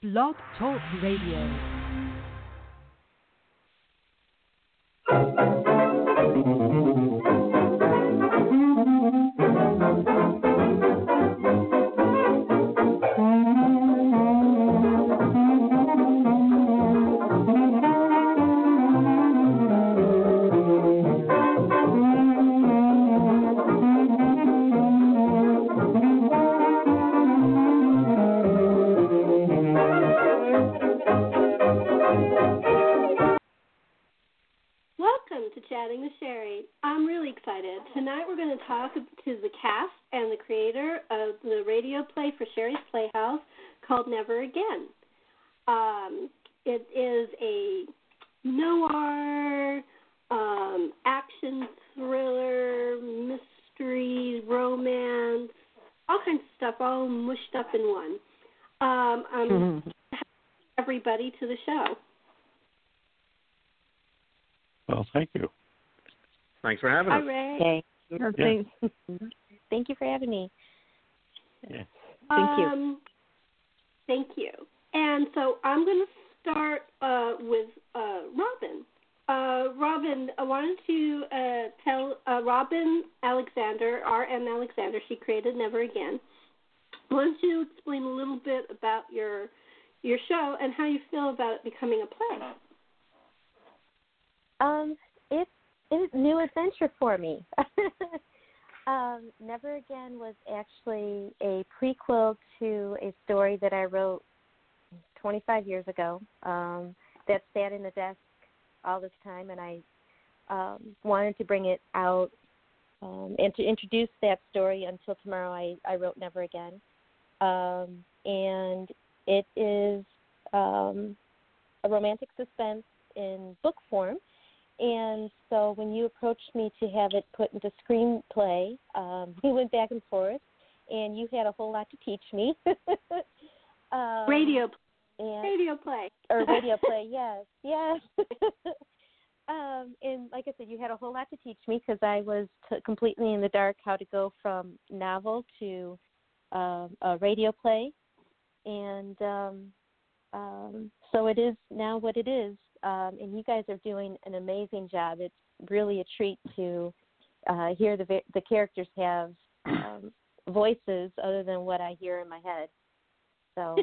Blog Talk Radio. Chatting with Sherry. I'm really excited. Tonight we're going to talk to the cast and the creator of the radio play for Sherry's Playhouse called Never Again. It is a noir, action thriller, mystery, romance, all kinds of stuff, all mushed up in one. Everybody to the show. Well, thank you. Thanks for having us. Hi, Ray. Thank you. Yeah. Thank you for having me. Yeah. Thank you. Thank you. And so I'm going to start with Robin. Robin, I wanted to tell Robin Alexander, R.M. Alexander, she created Never Again. I wanted to explain a little bit about your show and how you feel about it becoming a play. It's a new adventure for me. Never Again was actually a prequel to a story that I wrote 25 years ago that sat in the desk all this time, and I wanted to bring it out and to introduce that story until tomorrow. I wrote Never Again, and it is a romantic suspense in book form. And so when you approached me to have it put into screenplay, we went back and forth, and you had a whole lot to teach me. Radio play. Or radio play, yes. And like I said, you had a whole lot to teach me because I was completely in the dark how to go from novel to a radio play. And so it is now what it is. And you guys are doing an amazing job. It's really a treat to hear the characters have voices other than what I hear in my head. So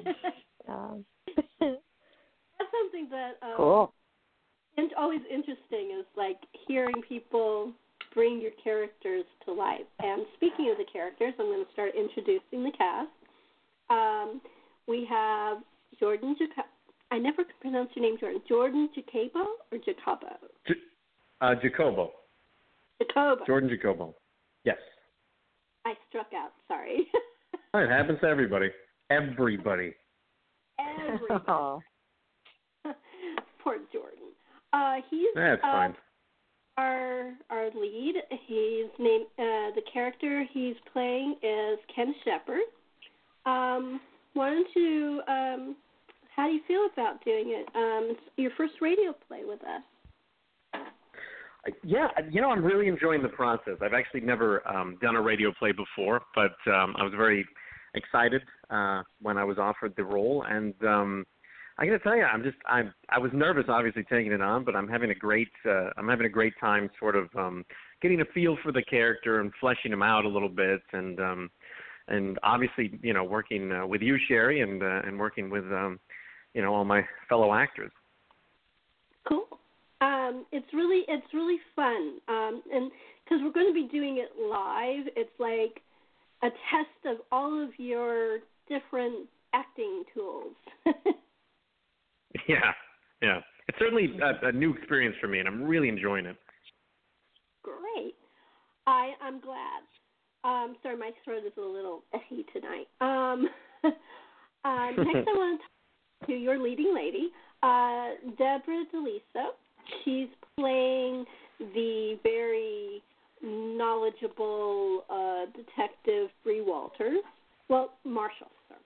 that's something that cool. And always interesting is like hearing people bring your characters to life. And speaking of the characters, I'm going to start introducing the cast. We have Jordan Jacobo. I never can pronounce your name, Jordan. Jordan Jacobo or Jacobo? Jacobo. Jacobo. Jordan Jacobo. Yes. I struck out. Sorry. It happens to everybody. Everybody. Oh. Poor Jordan. He's That's fine. Our lead. His name, the character he's playing is Ken Shepard. Wanted to. How do you feel about doing it? It's your first radio play with us. Yeah, I'm really enjoying the process. I've actually never done a radio play before, but I was very excited when I was offered the role, and I got to tell you, I was nervous, obviously taking it on, but I'm having a great time, sort of getting a feel for the character and fleshing him out a little bit, and obviously, working with you, Sherry, and working with all my fellow actors. Cool. It's really fun, and because we're going to be doing it live, it's like a test of all of your different acting tools. Yeah. It's certainly a new experience for me, and I'm really enjoying it. Great. I'm glad. Sorry, my throat is a little ecky tonight. Next, I want to talk to your leading lady, Deborah DeLiso. She's playing the very knowledgeable detective Bree Walters. Well, Marshall.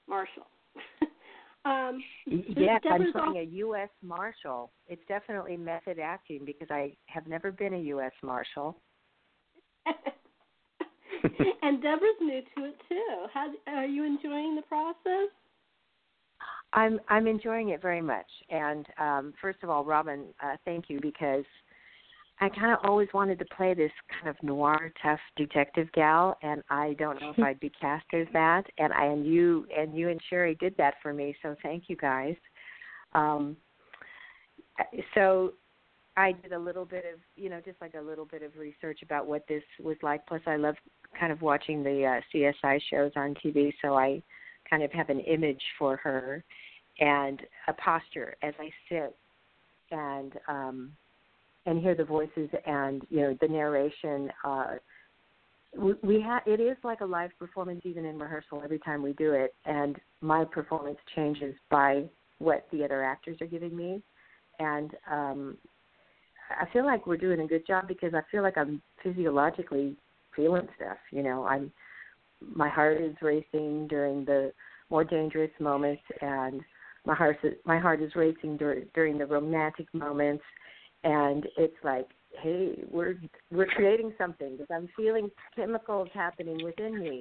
Yes, I'm playing a U.S. Marshal. It's definitely method acting because I have never been a U.S. Marshal. And Deborah's new to it, too. How are you enjoying the process? I'm enjoying it very much. And first of all, Robin, thank you, because I kind of always wanted to play this kind of noir, tough detective gal, and I don't know if I'd be cast as that. And you and Sherry did that for me, so thank you guys. So I did a little bit of, just like a little bit of research about what this was like. Plus, I love kind of watching the CSI shows on TV, so I kind of have an image for her and a posture as I sit and hear the voices and the narration. It is like a live performance, even in rehearsal. Every time we do it, and my performance changes by what the other actors are giving me, and I feel like we're doing a good job because I feel like I'm physiologically feeling stuff. My heart is racing during the more dangerous moments, and my heart is racing during the romantic moments. And it's like, hey, we're creating something because I'm feeling chemicals happening within me,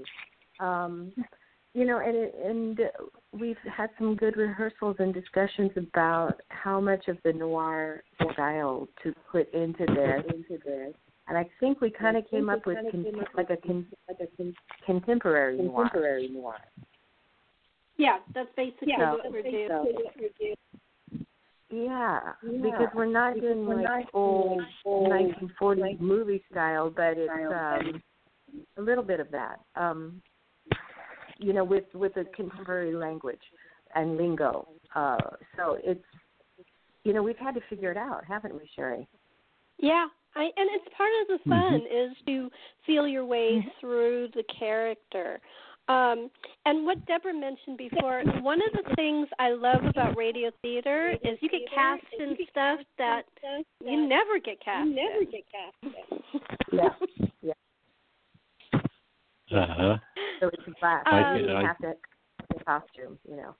and we've had some good rehearsals and discussions about how much of the noir style to put into this. And I think we kind of came up with contemporary noir. Yeah, that's basically what we're doing. Yeah, because we're not doing like old 1940s movie style, but it's a little bit of that, with a contemporary language and lingo. So it's, we've had to figure it out, haven't we, Sherry? Yeah, and it's part of the fun is to feel your way through the character. And what Deborah mentioned before, one of the things I love about radio theater is you get cast in stuff that you never get cast in. Yeah. Uh-huh. So it's black. You have to costume,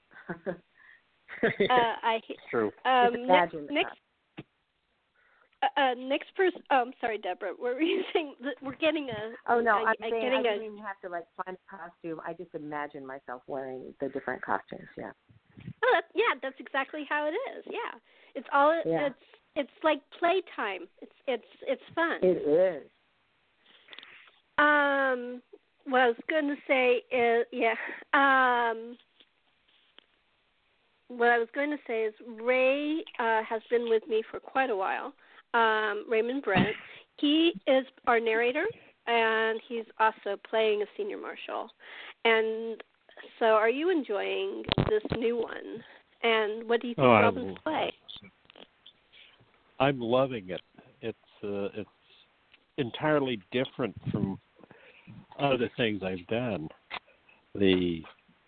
True. Next person. Sorry, Deborah. What were you saying? We're getting a. Oh no, I'm saying I don't even have to find a costume. I just imagine myself wearing the different costumes. Yeah. Oh, that's exactly how it is. Yeah, it's all. Yeah. It's like playtime. It's fun. It is. What I was going to say is what I was going to say is Ray has been with me for quite a while. Raymond Brent. He is our narrator, and he's also playing a senior marshal. And so are you enjoying this new one? And what do you think of Robin's play? I'm loving it. It's entirely different from other things I've done. The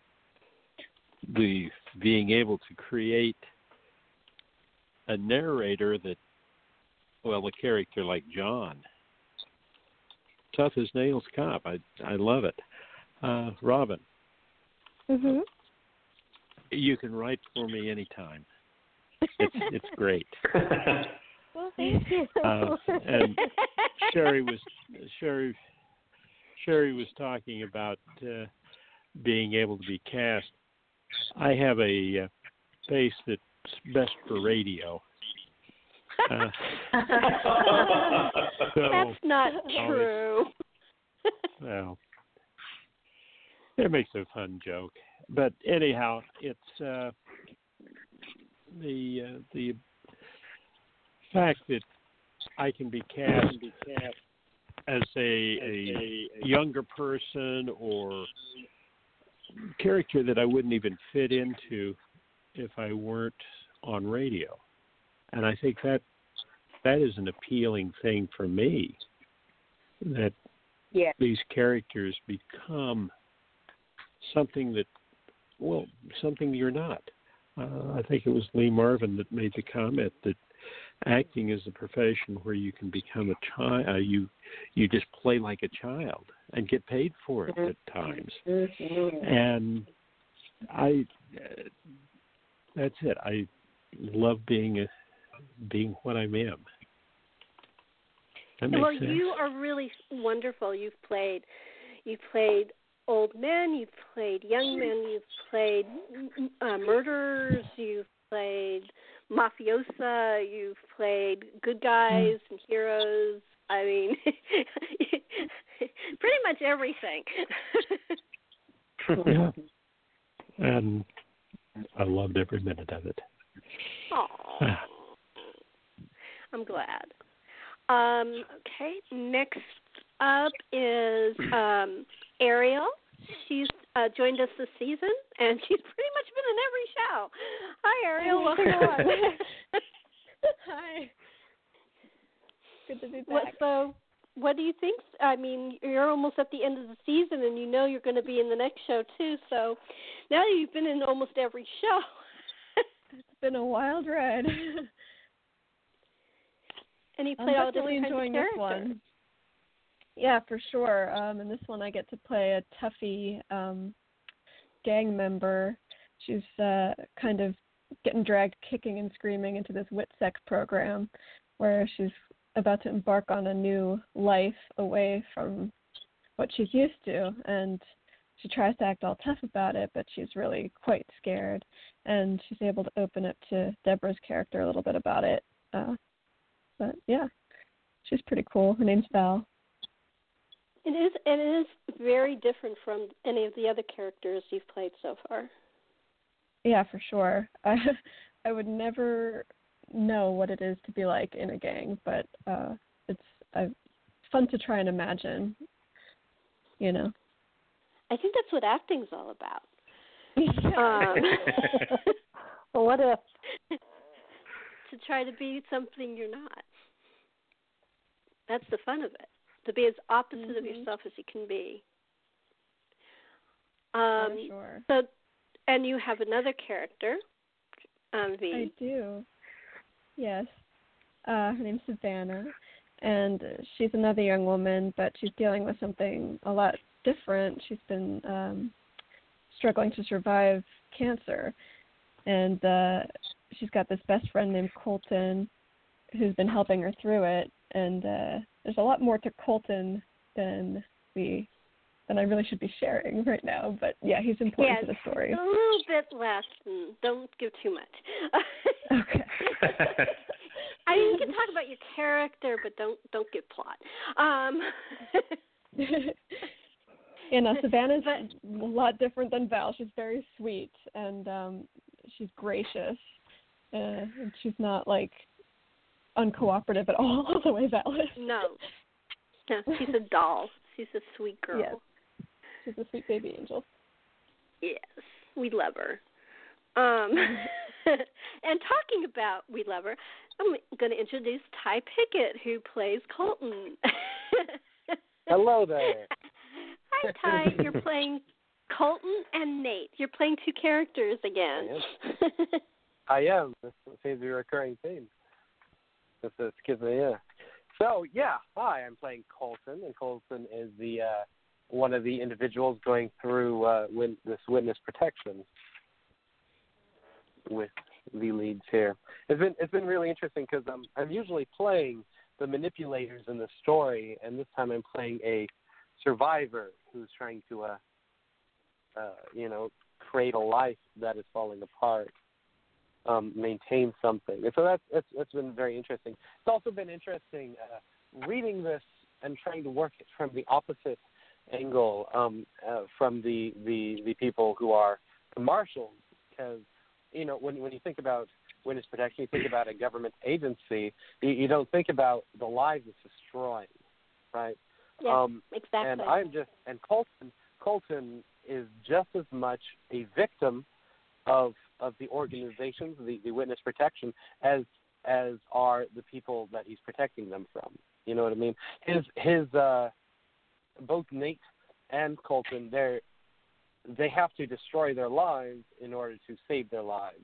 being able to create a narrator that, a character like John, tough as nails cop. I love it. Robin, you can write for me anytime. It's great. Well, thank you. And Sherry was talking about being able to be cast. I have a face that's best for radio. That's not true. Well, it makes a fun joke. But anyhow, it's the fact that I can be cast as a younger person or character that I wouldn't even fit into if I weren't on radio. And I think that is an appealing thing for me, that these characters become something something you're not. I think it was Lee Marvin that made the comment that acting is a profession where you can become a child. You just play like a child and get paid for it at times. And that's it. I love being what I am. That makes sense. You are really wonderful. You've played old men, you've played young men, you've played murderers, you've played mafiosa, you've played good guys and heroes. I mean, pretty much everything. Yeah. And I loved every minute of it. Aww. I'm glad. Okay, next up is Ariel. She's joined us this season, and she's pretty much been in every show. Hi, Ariel. Welcome on. Hi. Good to be back. What do you think? I mean, you're almost at the end of the season, and you know you're going to be in the next show, too. So now you've been in almost every show. It's been a wild ride. And you played all different kinds of enjoying characters. this one. Yeah, for sure. In this one, I get to play a toughy gang member. She's kind of getting dragged kicking and screaming into this WITSEC program where she's about to embark on a new life away from what she's used to. And she tries to act all tough about it, but she's really quite scared. And she's able to open up to Deborah's character a little bit about it. But, yeah, she's pretty cool. Her name's Val. It is very different from any of the other characters you've played so far. Yeah, for sure. I would never know what it is to be like in a gang, but it's fun to try and imagine, you know. I think that's what acting's all about. Well, what if? To try to be something you're not. That's the fun of it. To be as opposite of yourself as you can be. For sure. So, and you have another character, V. I do. Yes. Her name's Savannah, and she's another young woman, but she's dealing with something a lot different. She's been struggling to survive cancer, and she's got this best friend named Colton who's been helping her through it, and there's a lot more to Colton than I really should be sharing right now, but yeah, he's important to the story. A little bit less, and don't give too much. Okay. I mean, you can talk about your character, but don't give plot. You know, Savannah's a lot different than Val. She's very sweet, and she's gracious, and she's not, like, uncooperative at all the way Val is. No, she's a doll. She's a sweet girl. Yes. She's a sweet baby angel. Yes, we love her. And talking about we love her, I'm going to introduce Ty Pickett, who plays Colton. Hello there. Hi, Ty. You're playing Colton and Nate. You're playing two characters again. I am. This seems to be a recurring theme. Excuse me, yeah. So, yeah, hi, I'm playing Colton, and Colton is the one of the individuals going through this witness protection with the leads here. It's been really interesting because I'm usually playing the manipulators in the story, and this time I'm playing a survivor who's trying to, create a life that is falling apart, maintain something. And so that's been very interesting. It's also been interesting reading this and trying to work it from the opposite angle from the people who are the marshals, because when you think about witness protection, you think about a government agency. You don't think about the lives it's destroying, right? Yeah, exactly. And Colton is just as much a victim of the organizations, the witness protection, as are the people that he's protecting them from. You know what I mean? His both Nate and Colton, they have to destroy their lives in order to save their lives.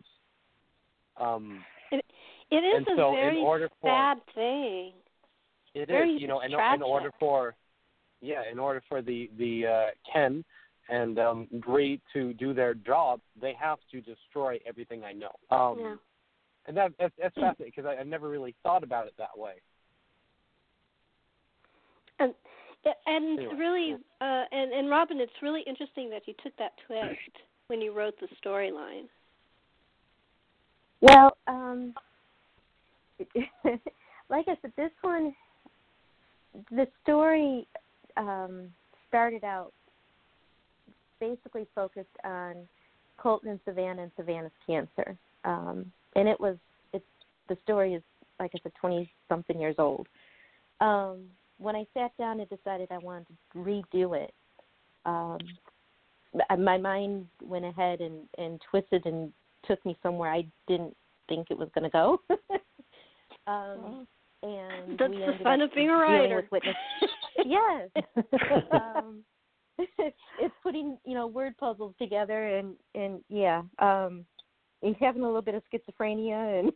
It is a very sad thing. It very is, in order for the Ken and Bree to do their job, they have to destroy everything I know. And that's fascinating because I've never really thought about it that way. And And Anyway, really, and Robin, it's really interesting that you took that twist when you wrote the storyline. Well, like I said, this one, the story started out basically focused on Colton and Savannah's cancer. And the story is, like I said, 20-something years old. When I sat down and decided I wanted to redo it, my mind went ahead and twisted and took me somewhere I didn't think it was going to go. And that's we the ended fun up of being a dealing writer. with witness. Yes. It's putting, word puzzles together and yeah, having a little bit of schizophrenia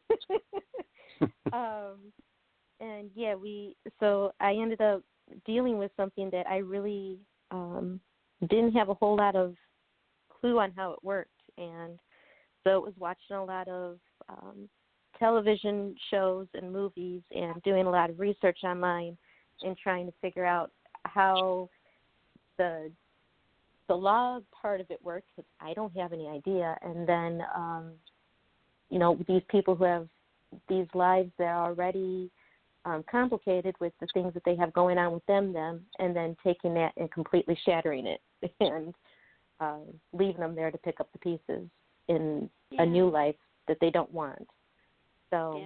and yeah, so I ended up dealing with something that I really didn't have a whole lot of clue on how it worked, and so it was watching a lot of television shows and movies and doing a lot of research online and trying to figure out how the law part of it works, because I don't have any idea. And then, these people who have these lives that are already complicated with the things that they have going on with them, and then taking that and completely shattering it and leaving them there to pick up the pieces in a new life that they don't want. So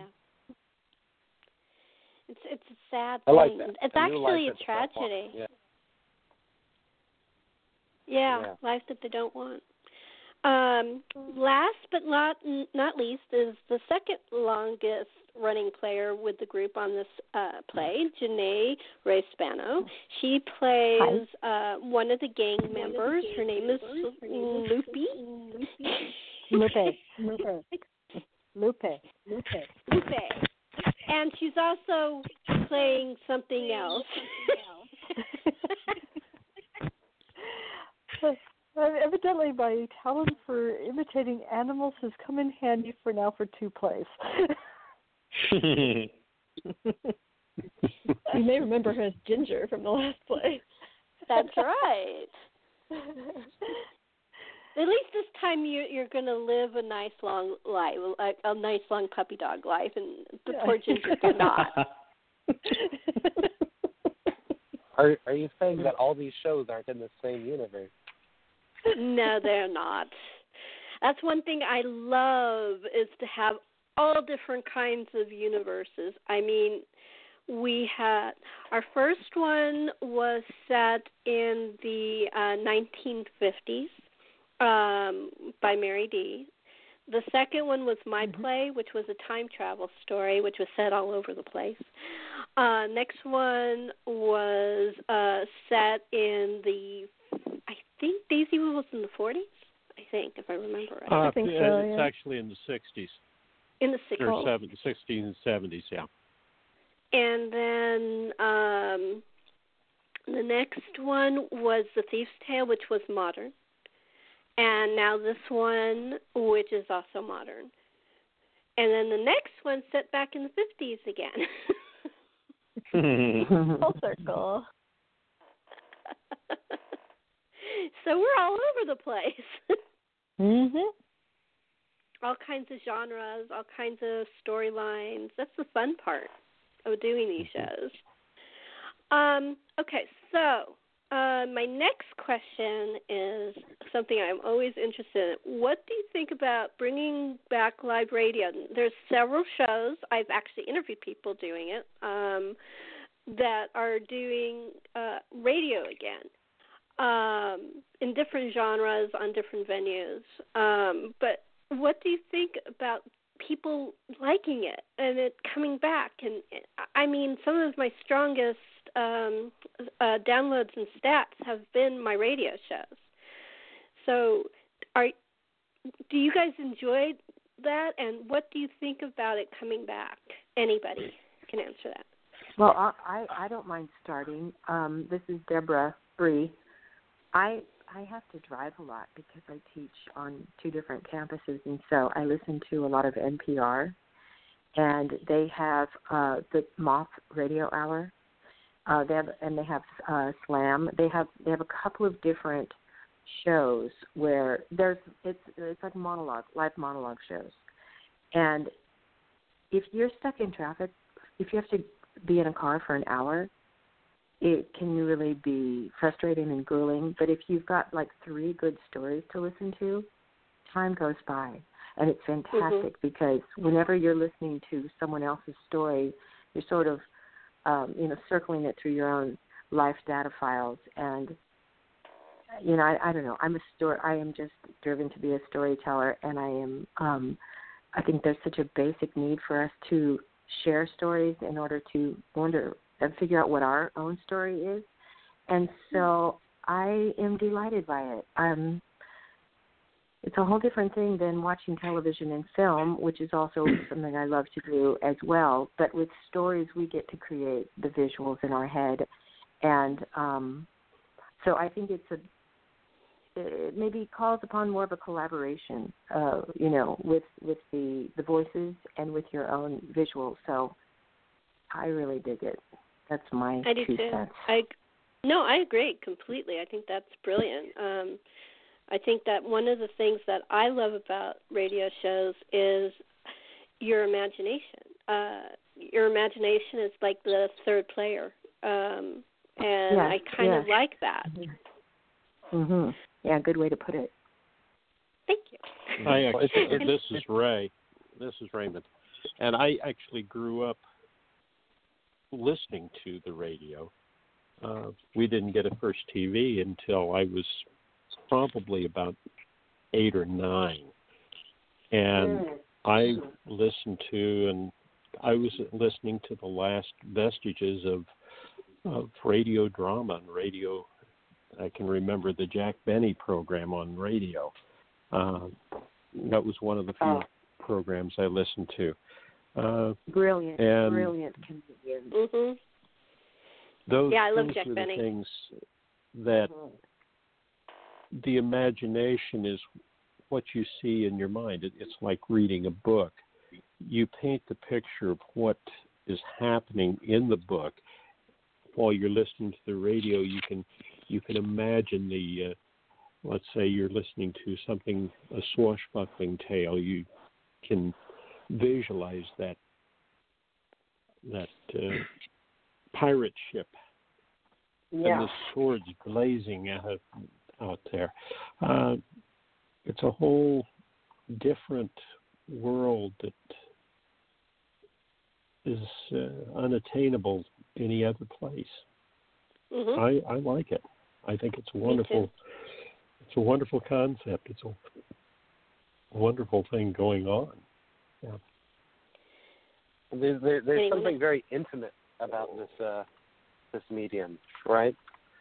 it's a sad I thing. like that. It's A new life actually a that they don't want. tragedy. Yeah. Life that they don't want. Last but not least is the second longest running player with the group on this play, Janae Ray Spano. She plays one of the gang members. Her name is Lupe. Lupe. And she's also playing something else. Evidently, my talent for imitating animals has come in handy for 2 plays. You may remember her as Ginger from the last play. That's right. At least this time you're going to live a nice long life, a nice long puppy dog life, and the poor Ginger cannot. Are you saying that all these shows aren't in the same universe? No, they're not. That's one thing I love, is to have all different kinds of universes. I mean, we had our first one was set in the 1950s by Mary D. The second one was my play, which was a time travel story, which was set all over the place. Next one was set in the, I think Daisy was in the 40s, I think, if I remember right. I think so, It's actually in the 60s. In the 60s. Or 60s and 70s, yeah. And then the next one was The Thief's Tale, which was modern. And now this one, which is also modern. And then the next one set back in the 50s again. Full circle. So we're all over the place. Mhm. All kinds of genres, all kinds of storylines. That's the fun part of doing these shows. Okay, so my next question is something I'm always interested in. What do you think about bringing back live radio? There's several shows. I've actually interviewed people doing it that are doing radio again in different genres on different venues. But what do you think about people liking it and it coming back? And I mean, some of my strongest downloads and stats have been my radio shows. So do you guys enjoy that, and what do you think about it coming back? Anybody can answer that. Well, I don't mind starting. This is Deborah Bree. I have to drive a lot because I teach on 2 different campuses, and so I listen to a lot of NPR, and they have the Moth Radio Hour, They have Slam. They have a couple of different shows where it's like live monologue shows. And if you're stuck in traffic, if you have to be in a car for an hour, it can really be frustrating and grueling. But if you've got like 3 good stories to listen to, time goes by. And it's fantastic because whenever you're listening to someone else's story, you're sort of, circling it through your own life data files. And, I don't know. I am just driven to be a storyteller, and I think there's such a basic need for us to share stories in order to figure out what our own story is. And so I am delighted by it. It's a whole different thing than watching television and film, which is also something I love to do as well. But with stories, we get to create the visuals in our head. And so I think it maybe calls upon more of a collaboration, with the voices and with your own visuals. So I really dig it. That's my 2 cents. I agree completely. I think that's brilliant. I think that one of the things that I love about radio shows is your imagination. Your imagination is like the third player, and I kind of like that. Mm-hmm. Yeah, good way to put it. Thank you. This is Ray. This is Raymond. And I actually grew up listening to the radio. We didn't get a first TV until I was probably about 8 or 9. And I listened to, and I was listening to the last vestiges of radio drama and radio. I can remember the Jack Benny program on radio. That was one of the few programs I listened to. Brilliant comedian. Mm-hmm. I love Jack Benny. The things that the imagination is what you see in your mind. It's like reading a book. You paint the picture of what is happening in the book. While you're listening to the radio, you can imagine the, let's say you're listening to something, a swashbuckling tale. You can visualize that pirate ship and the swords blazing out there. It's a whole different world that is unattainable any other place. Mm-hmm. I like it. I think it's wonderful. It's a wonderful concept. It's a wonderful thing going on. Yeah. There's something very intimate about this medium, right?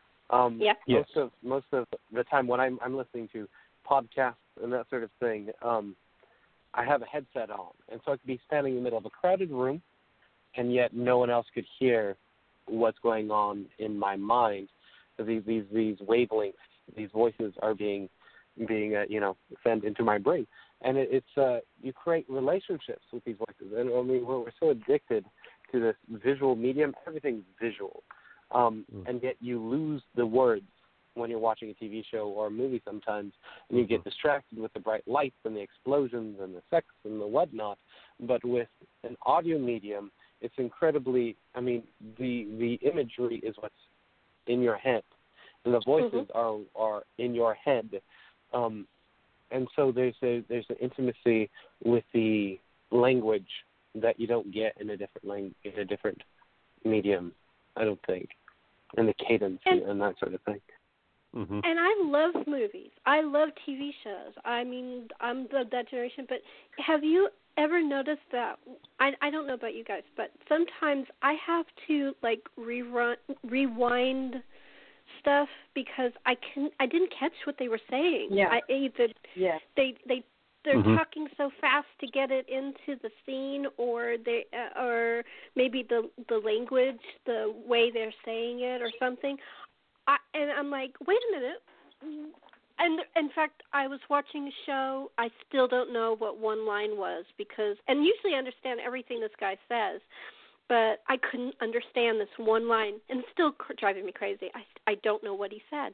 Most of the time when I'm listening to podcasts and that sort of thing, I have a headset on, and so I could be standing in the middle of a crowded room, and yet no one else could hear what's going on in my mind. These wavelengths, these voices are being sent into my brain, and it's you create relationships with these voices. And I mean, we're so addicted to this visual medium. Everything's visual, and yet you lose the words when you're watching a TV show or a movie sometimes, and you get distracted with the bright lights and the explosions and the sex and the whatnot. But with an audio medium, it's incredibly, I mean, the imagery is what's in your head, and the voices are in your head. And so there's an intimacy with the language that you don't get in a different medium, I don't think, and the cadence and that sort of thing. Mm-hmm. And I love movies. I love TV shows. I mean, I'm that generation. But have you ever noticed that? I don't know about you guys, but sometimes I have to like rewind stuff because I didn't catch what they were saying. Yeah. They're talking so fast to get it into the scene, or maybe the language, the way they're saying it, or something. And I'm like, wait a minute. And in fact, I was watching a show. I still don't know what one line was and usually I understand everything this guy says, but I couldn't understand this one line, and it's still driving me crazy. I don't know what he said.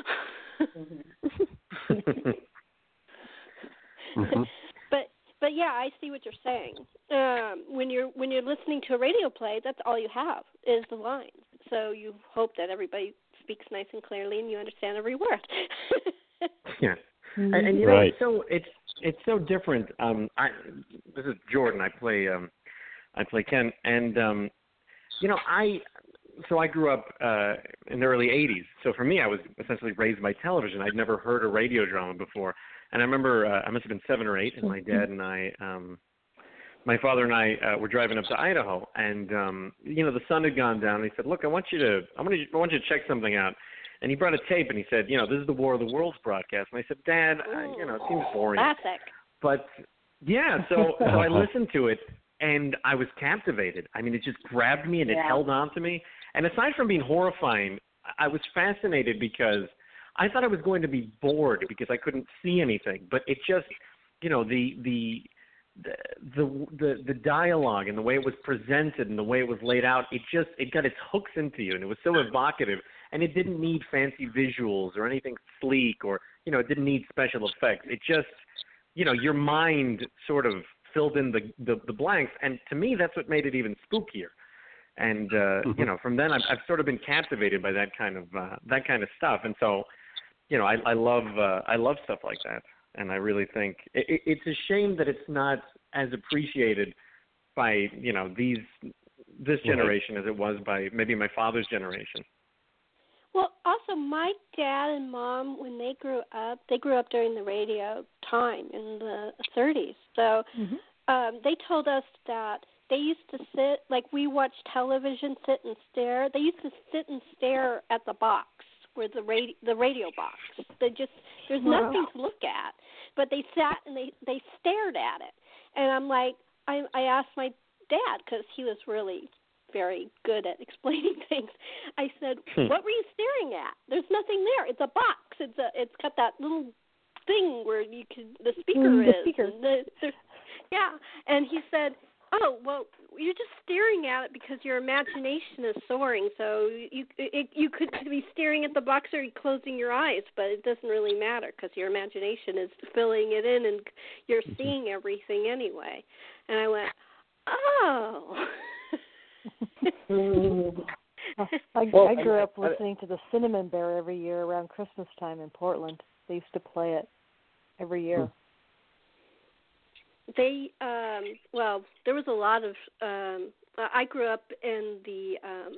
But yeah, I see what you're saying. When you're listening to a radio play, that's all you have is the lines. So you hope that everybody speaks nice and clearly, and you understand every word. Yeah, and you know, Right. it's so different. This is Jordan. I play Ken, and you know, I grew up in the early '80s. So for me, I was essentially raised by television. I'd never heard a radio drama before. And I remember I must have been 7 or 8, and my dad and I, my father and I were driving up to Idaho, and you know, the sun had gone down. And he said, "Look, I want you to check something out." And he brought a tape, and he said, "You know, this is the War of the Worlds broadcast." And I said, "Dad, you know, it seems boring." Classic. But yeah, so I listened to it, and I was captivated. I mean, it just grabbed me, and it held on to me. And aside from being horrifying, I was fascinated because I thought I was going to be bored because I couldn't see anything, but it just, you know, the dialogue and the way it was presented and the way it was laid out, it got its hooks into you, and it was so evocative, and it didn't need fancy visuals or anything sleek, or, you know, it didn't need special effects. It just, you know, your mind sort of filled in the blanks, and to me, that's what made it even spookier. And you know, from then I've sort of been captivated by that kind of stuff, and so, you know, I love stuff like that, and I really think it's a shame that it's not as appreciated by, you know, this generation as it was by maybe my father's generation. Well, also my dad and mom, when they grew up during the radio time in the 30s. So they told us that they used to sit, like we watched television, sit and stare. They used to sit and stare at the box, where the radio box. There's nothing to look at, but they sat and they stared at it. And I'm like, I asked my dad, because he was really very good at explaining things. I said, "What were you staring at? There's nothing there. It's a box. It's got that little thing where the speaker is." Speaker. Yeah, and he said, "Oh, well, you're just staring at it because your imagination is soaring. So you could be staring at the box or closing your eyes, but it doesn't really matter because your imagination is filling it in and you're seeing everything anyway." And I went, "Oh." I grew up listening to the Cinnamon Bear every year around Christmas time in Portland. They used to play it every year. They well, there was a lot of I grew up in the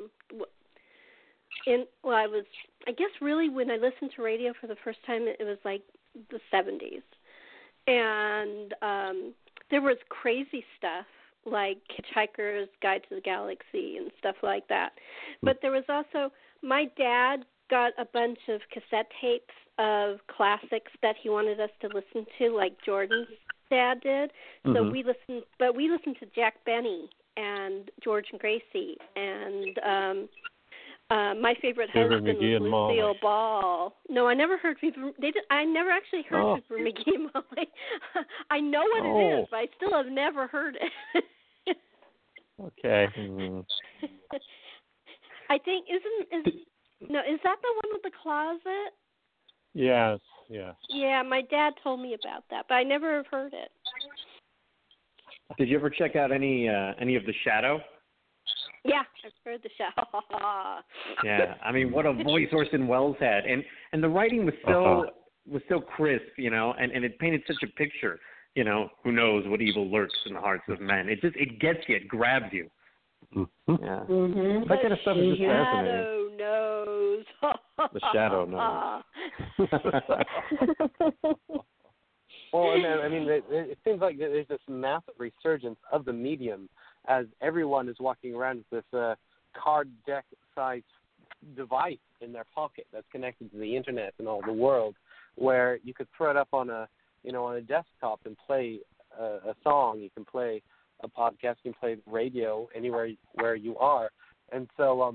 I guess really when I listened to radio for the first time, it was like the 70s. And there was crazy stuff like Hitchhiker's Guide to the Galaxy and stuff like that. But there was also, my dad got a bunch of cassette tapes of classics that he wanted us to listen to, like Jordan's dad did. So we listened to Jack Benny and George and Gracie, and my favorite husband was Lucille Ball. No, I never heard I never actually heard Fibber McGee and Molly. I know what it is, but I still have never heard it. Okay. I think is that the one with the closet? Yes, yes. Yeah, my dad told me about that, but I never have heard it. Did you ever check out any of The Shadow? Yeah, I've heard The Shadow. Yeah, I mean, what a voice Orson Welles had, and the writing was so crisp, you know, and it painted such a picture. You know, who knows what evil lurks in the hearts of men? It gets you, it grabs you. Yeah. That kind of stuff is just fascinating. Shadow knows. The Shadow knows. Well, and I mean, it seems like there's this massive resurgence of the medium as everyone is walking around with this card deck-sized device in their pocket that's connected to the internet and all the world, where you could throw it up on a desktop and play a song. You can play a podcast. You can play radio anywhere where you are. And so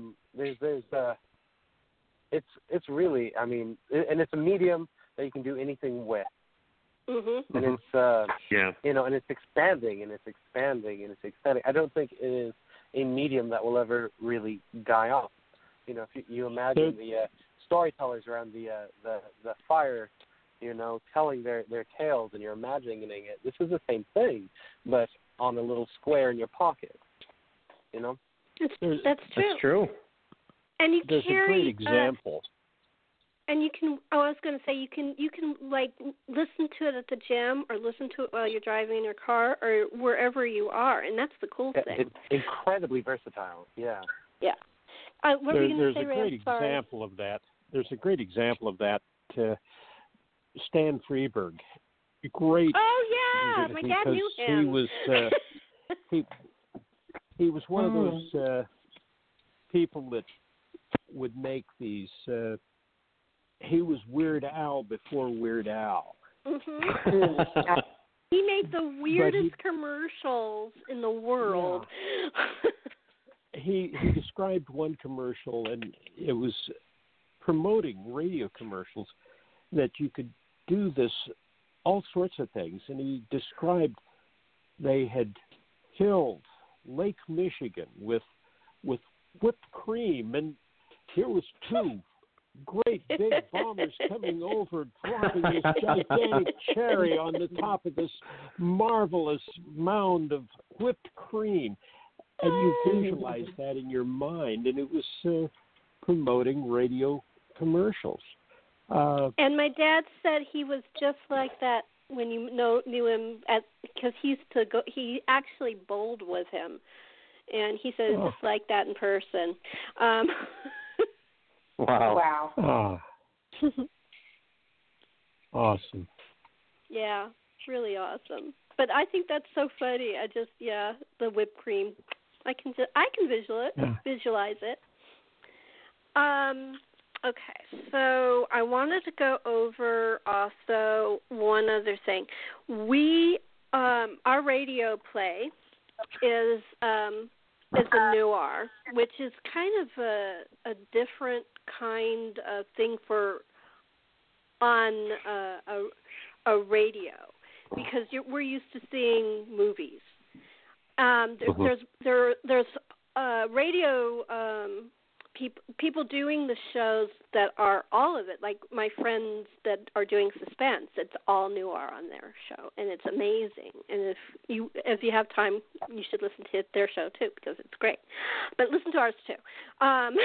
it's really, I mean, and it's a medium that you can do anything with. And it's and it's expanding and it's expanding and it's expanding. I don't think it is a medium that will ever really die off. You know, if you imagine the storytellers around the fire, you know, telling their tales, and you're imagining it. This is the same thing, but on a little square in your pocket. You know, that's true. That's true. And you There's carry a great example. And you can. Oh, I was going to say you can like listen to it at the gym, or listen to it while you're driving in your car, or wherever you are, and that's the cool thing. It's incredibly versatile. Yeah. Yeah. What were you going to say, There's a great example of that. There's a great example of that. Stan Freberg, great. Oh yeah, my dad knew him. He was he was one of those people that would make these. He was Weird Al before Weird Al. Mm-hmm. He made the weirdest commercials in the world. Yeah. He described one commercial, and it was promoting radio commercials, that you could do this, all sorts of things. And he described they had filled Lake Michigan with whipped cream, and here was two great big bombers coming over, dropping this gigantic cherry on the top of this marvelous mound of whipped cream. And you visualize that in your mind, and it was promoting radio commercials. And my dad said he was just like that when you knew him, because he used to go. He actually bowled with him, and he said it's just like that in person. Wow. Awesome. Yeah, it's really awesome. But I think that's so funny. The whipped cream. I can visualize it. Okay, so I wanted to go over also one other thing. We our radio play is a noir, which is kind of a different kind of thing on a radio, because we're used to seeing movies. There's radio people doing the shows that are all of it, like my friends that are doing suspense. It's all noir on their show, and it's amazing. And if you have time, you should listen to their show too, because it's great. But listen to ours too.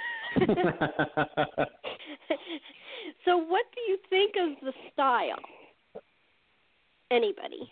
So what do you think of the style? Anybody?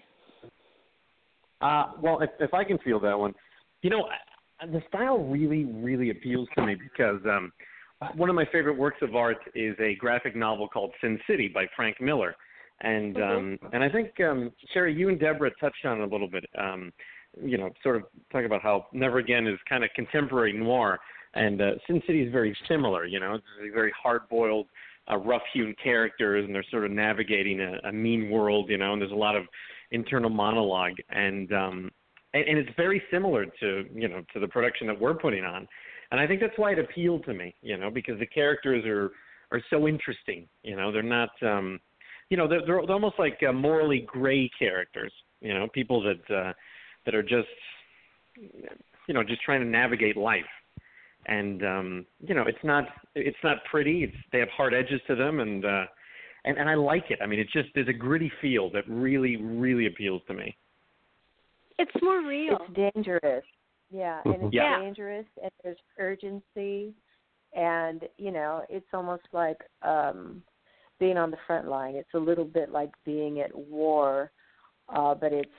Well, if I can feel that one, the style really, really appeals to me, because one of my favorite works of art is a graphic novel called Sin City by Frank Miller, and I think Sherry, you and Deborah touched on it a little bit. Sort of talking about how Never Again is kind of contemporary noir, and Sin City is very similar. It's very hard-boiled, rough-hewn characters, and they're sort of navigating a mean world. And there's a lot of internal monologue, and it's very similar to the production that we're putting on, and I think that's why it appealed to me. Because the characters are so interesting. They're not they're almost like morally gray characters. People that are just just trying to navigate life, and it's not pretty. They have hard edges to them, and I like it. I mean, there's a gritty feel that really, really appeals to me. It's more real. It's dangerous. Yeah, and it's dangerous, and there's urgency, and it's almost like being on the front line. It's a little bit like being at war, but it's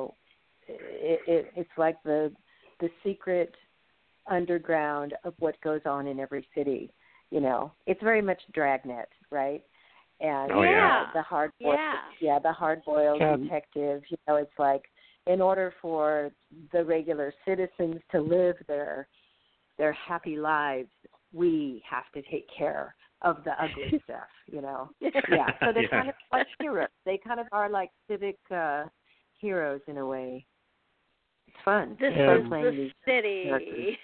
it's like the secret underground of what goes on in every city. It's very much Dragnet, right? And the hard-boiled detective. It's like, in order for the regular citizens to live their happy lives, we have to take care of the ugly stuff, Yeah, so they're kind of like heroes. They kind of are like civic heroes in a way. It's fun. This is the city.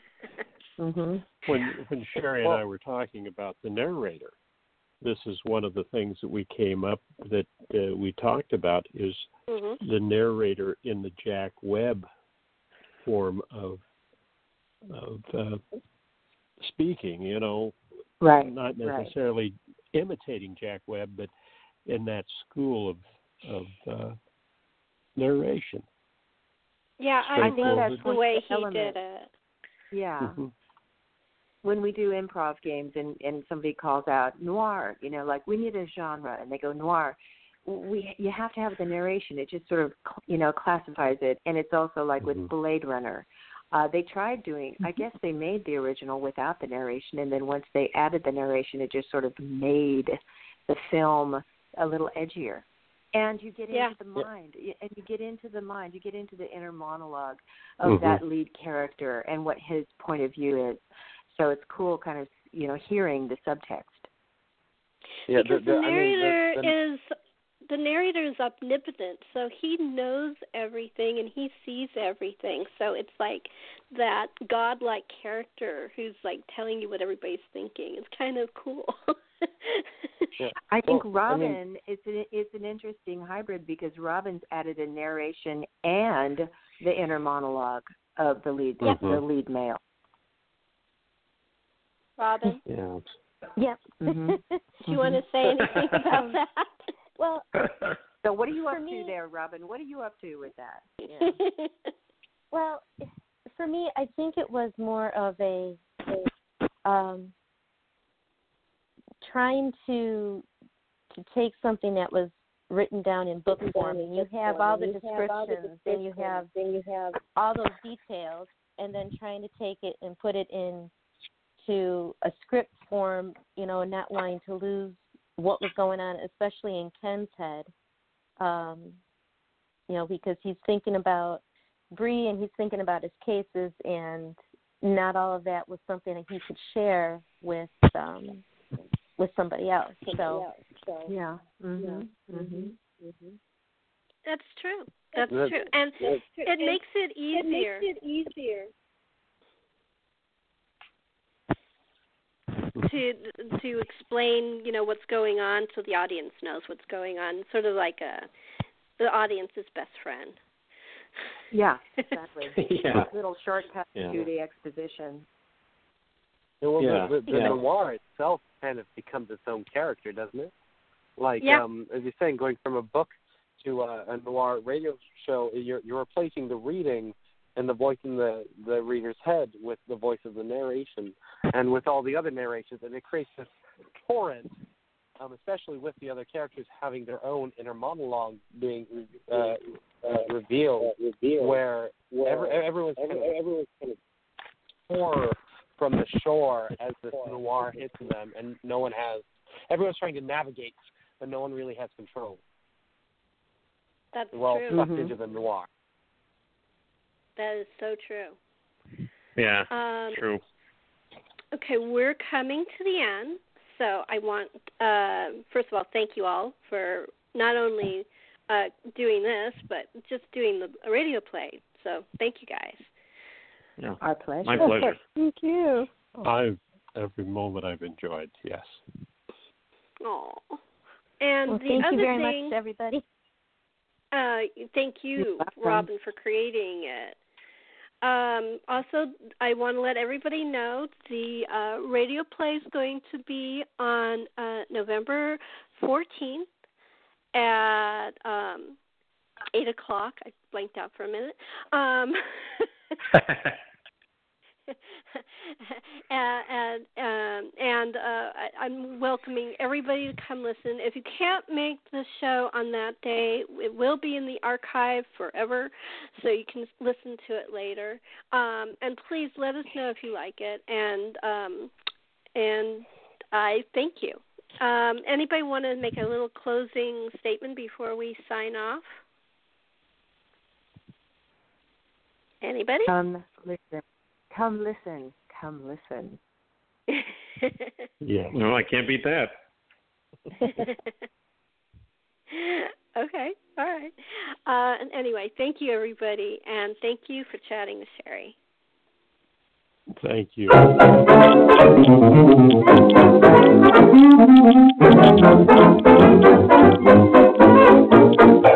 When Sherry and I were talking about the narrator, this is one of the things that we came up that we talked about is the narrator in the Jack Webb form of speaking. You know, right? Not necessarily imitating Jack Webb, but in that school of narration. Yeah, I think that's the way he element. did it. Yeah. Mm-hmm. When we do improv games and somebody calls out noir, you know, like we need a genre, and they go noir, you have to have the narration. It just sort of, you know, classifies it. And it's also like with Blade Runner. They tried doing, I guess they made the original without the narration, and then once they added the narration, it just sort of made the film a little edgier. And you get into the mind, and you get into the inner monologue of that lead character and what his point of view is. So it's cool kind of, you know, hearing the subtext. Yeah, because the narrator is omnipotent, so he knows everything and he sees everything. So it's like that godlike character who's like telling you what everybody's thinking. It's kind of cool. I think Robin is an interesting hybrid because Robin's added a narration and the inner monologue of the lead male. Robin? Yeah. Yep. Mm-hmm. Do you want to say anything about that? Well, so what are you up to there, Robin? What are you up to with that? Yeah. Well, for me, I think it was more of a trying to take something that was written down in book form, and you have all the descriptions, and you have all those details, and then trying to take it and put it into a script form, you know, and not wanting to lose what was going on, especially in Ken's head, you know, because he's thinking about Bree and he's thinking about his cases, and not all of that was something that he could share with somebody else. So yeah. Mm-hmm. That's true. That's true. And it makes it easier. To explain, you know, what's going on so the audience knows what's going on, sort of like the audience's best friend. Yeah, exactly. Yeah. Little shortcut to the exposition. Well, the noir itself kind of becomes its own character, doesn't it? Like, as you're saying, going from a book to a noir radio show, you're replacing the reading and the voice in the reader's head with the voice of the narration and with all the other narrations, and it creates this torrent, especially with the other characters having their own inner monologue being revealed, where everyone's kind of pour from the shore as this noir hits them, and everyone's trying to navigate, but no one really has control. That's We're all true. sucked into the noir. That is so true. Yeah, true. Okay, we're coming to the end, so I want, first of all, thank you all for not only doing this, but just doing the radio play. So thank you guys. Yeah. Our pleasure. My pleasure. Thank you. Every moment I've enjoyed, yes. Oh, and the thank other you very thing, much to everybody. Thank you, Robin, for creating it. Also, I want to let everybody know the radio play is going to be on November 14th at 8 o'clock. I blanked out for a minute. And I'm welcoming everybody to come listen. If you can't make the show on that day, it will be in the archive forever, so you can listen to it later. And please let us know if you like it. And I thank you. Anybody want to make a little closing statement before we sign off? Anybody? Come listen. Come listen. Come listen. Yeah. No, I can't beat that. Okay. All right. And anyway, thank you, everybody, and thank you for chatting with Sherry. Thank you.